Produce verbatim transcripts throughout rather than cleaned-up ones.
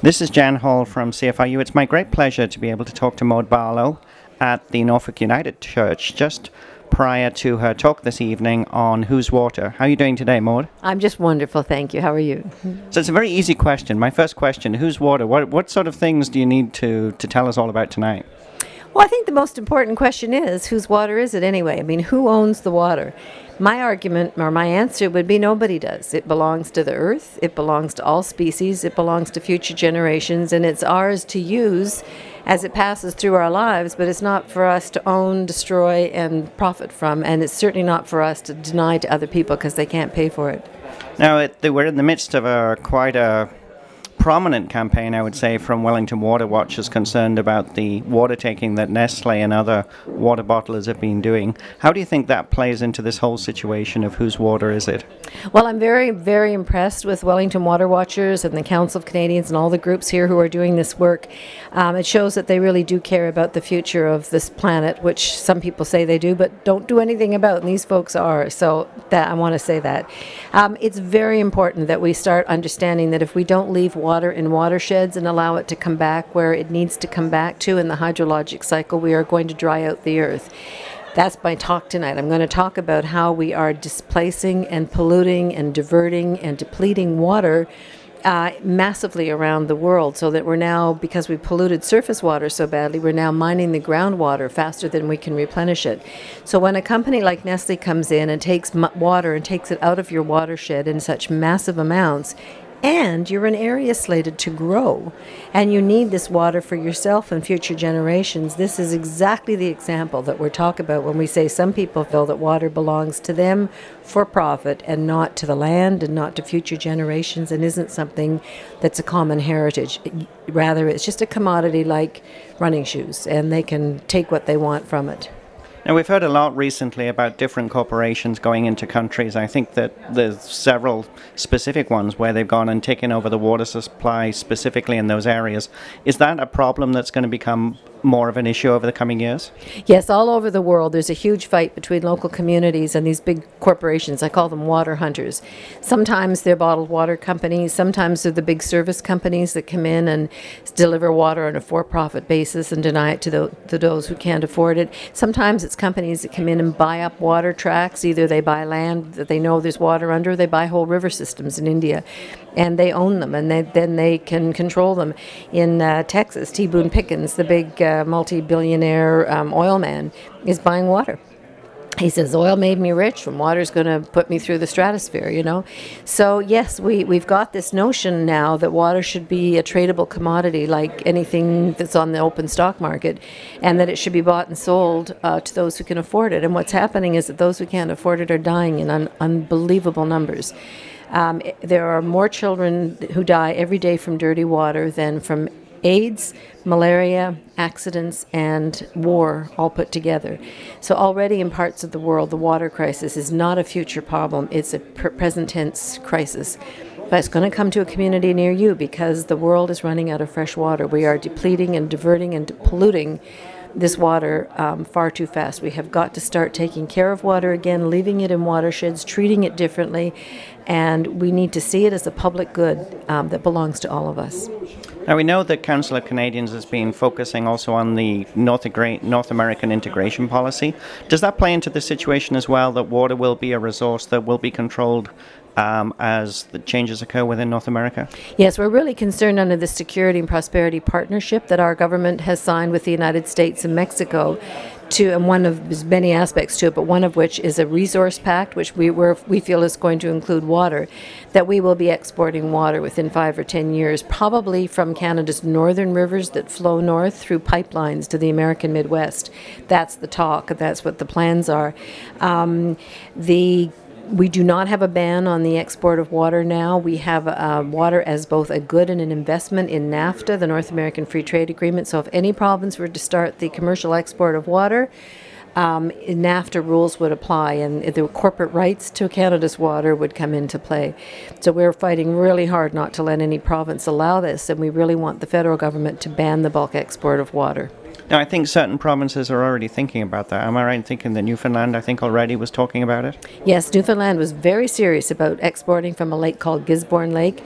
This is Jan Hall from C F I U. It's my great pleasure to be able to talk to Maud Barlow at the Norfolk United Church just prior to her talk this evening on Whose Water. How are you doing today, Maud? I'm just wonderful, thank you. How are you? So it's a very easy question. My first question, whose water? What, what sort of things do you need to, to tell us all about tonight? Well, I think the most important question is, whose water is it anyway? I mean, who owns the water? My argument, or my answer, would be nobody does. It belongs to the earth, it belongs to all species, it belongs to future generations, and it's ours to use as it passes through our lives, but it's not for us to own, destroy, and profit from, and it's certainly not for us to deny to other people because they can't pay for it. Now, it, we're in the midst of a quite a prominent campaign, I would say, from Wellington Water Watchers concerned about the water taking that Nestle and other water bottlers have been doing. How do you think that plays into this whole situation of whose water is it? Well, I'm very, very impressed with Wellington Water Watchers and the Council of Canadians and all the groups here who are doing this work. Um, it shows that they really do care about the future of this planet, which some people say they do, but don't do anything about, and these folks are. So that I want to say that. Um, it's very important that we start understanding that if we don't leave water water in watersheds and allow it to come back where it needs to come back to in the hydrologic cycle, we are going to dry out the earth. That's my talk tonight. I'm going to talk about how we are displacing and polluting and diverting and depleting water uh, massively around the world, so that we're now, because we polluted surface water so badly, we're now mining the groundwater faster than we can replenish it. So when a company like Nestle comes in and takes m- water and takes it out of your watershed in such massive amounts, and you're an area slated to grow, and you need this water for yourself and future generations. This is exactly the example that we're talking about when we say some people feel that water belongs to them for profit and not to the land and not to future generations, and isn't something that's a common heritage. Rather, it's just a commodity like running shoes, and they can take what they want from it. Now, we've heard a lot recently about different corporations going into countries. I think that there's several specific ones where they've gone and taken over the water supply specifically in those areas. Is that a problem that's going to become more of an issue over the coming years? Yes, all over the world there's a huge fight between local communities and these big corporations. I call them water hunters. Sometimes they're bottled water companies, sometimes they're the big service companies that come in and deliver water on a for-profit basis and deny it to, the, to those who can't afford it. Sometimes it's companies that come in and buy up water tracts. Either they buy land that they know there's water under, or they buy whole river systems in India, and they own them, and they, then they can control them. In uh, Texas, T. Boone Pickens, the big uh, multi-billionaire um, oil man, is buying water. He says, oil made me rich, and water's going to put me through the stratosphere, you know. So, yes, we, we've got this notion now that water should be a tradable commodity like anything that's on the open stock market, and that it should be bought and sold uh, to those who can afford it. And what's happening is that those who can't afford it are dying in un- unbelievable numbers. Um, there are more children who die every day from dirty water than from AIDS, malaria, accidents, and war all put together. So already in parts of the world, the water crisis is not a future problem, it's a pr- present tense crisis. But it's going to come to a community near you because the world is running out of fresh water. We are depleting and diverting and polluting this water um, far too fast. We have got to start taking care of water again, leaving it in watersheds, treating it differently, and we need to see it as a public good um, that belongs to all of us. Now, we know that Council of Canadians has been focusing also on the North, Agra- North American integration policy. Does that play into the situation as well, that water will be a resource that will be controlled um, as the changes occur within North America? Yes, we're really concerned under the Security and Prosperity Partnership that our government has signed with the United States and Mexico, to, and one of there's many aspects to it, but one of which is a resource pact, which we we're, we feel is going to include water, that we will be exporting water within five or ten years, probably from Canada's northern rivers that flow north through pipelines to the American Midwest. That's the talk, that's what the plans are. Um, the We do not have a ban on the export of water now. We have uh, water as both a good and an investment in NAFTA, the North American Free Trade Agreement. So if any province were to start the commercial export of water, um, NAFTA rules would apply, and the corporate rights to Canada's water would come into play. So we're fighting really hard not to let any province allow this, and we really want the federal government to ban the bulk export of water. Now, I think certain provinces are already thinking about that. Am I right in thinking that Newfoundland, I think, already was talking about it? Yes, Newfoundland was very serious about exporting from a lake called Gisborne Lake.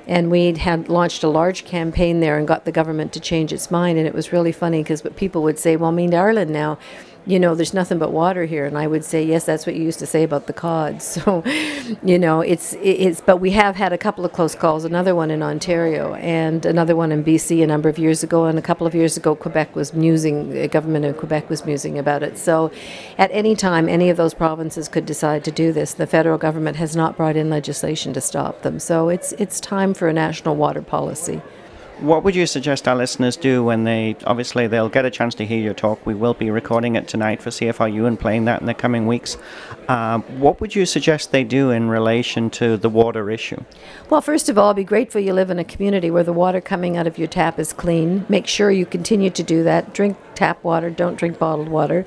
And we had launched a large campaign there and got the government to change its mind. And it was really funny because people would say, well, I mean, Ireland now, you know, there's nothing but water here. And I would say, yes, that's what you used to say about the cod. So, you know, it's, it's, but we have had a couple of close calls, another one in Ontario and another one in B C a number of years ago. And a couple of years ago, Quebec was musing, the government of Quebec was musing about it. So at any time, any of those provinces could decide to do this. The federal government has not brought in legislation to stop them. So it's, it's time for a national water policy. What would you suggest our listeners do when they, obviously they'll get a chance to hear your talk. We will be recording it tonight for C F R U and playing that in the coming weeks. Um, what would you suggest they do in relation to the water issue? Well, first of all, be grateful you live in a community where the water coming out of your tap is clean. Make sure you continue to do that. Drink tap water, don't drink bottled water.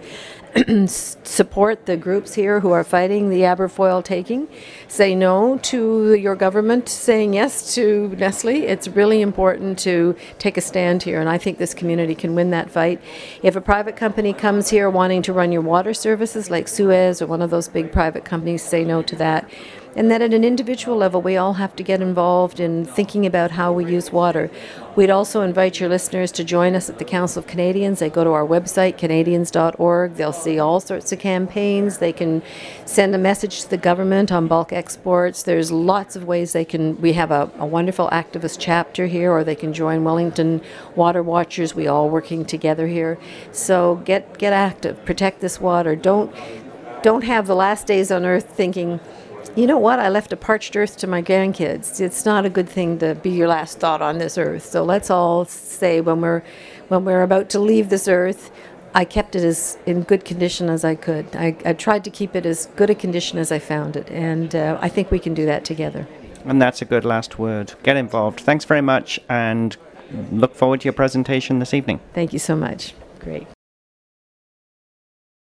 Support the groups here who are fighting the Aberfoyle taking. Say no to your government saying yes to Nestle. It's really important to take a stand here, and I think this community can win that fight. If a private company comes here wanting to run your water services like Suez or one of those big private companies, say no to that. And then at an individual level, we all have to get involved in thinking about how we use water. We'd also invite your listeners to join us at the Council of Canadians. They go to our website, canadians dot org. They'll see all sorts of campaigns. They can send a message to the government on bulk exports. There's lots of ways they can. We have a, a wonderful activist chapter here, or they can join Wellington Water Watchers. We all working together here. So get get active. Protect this water. Don't don't have the last days on earth thinking, you know what, I left a parched earth to my grandkids. It's not a good thing to be your last thought on this earth. So let's all say when we're when we're about to leave this earth, I kept it as in good condition as I could. I, I tried to keep it as good a condition as I found it. And uh, I think we can do that together. And that's a good last word. Get involved. Thanks very much, and look forward to your presentation this evening. Thank you so much. Great.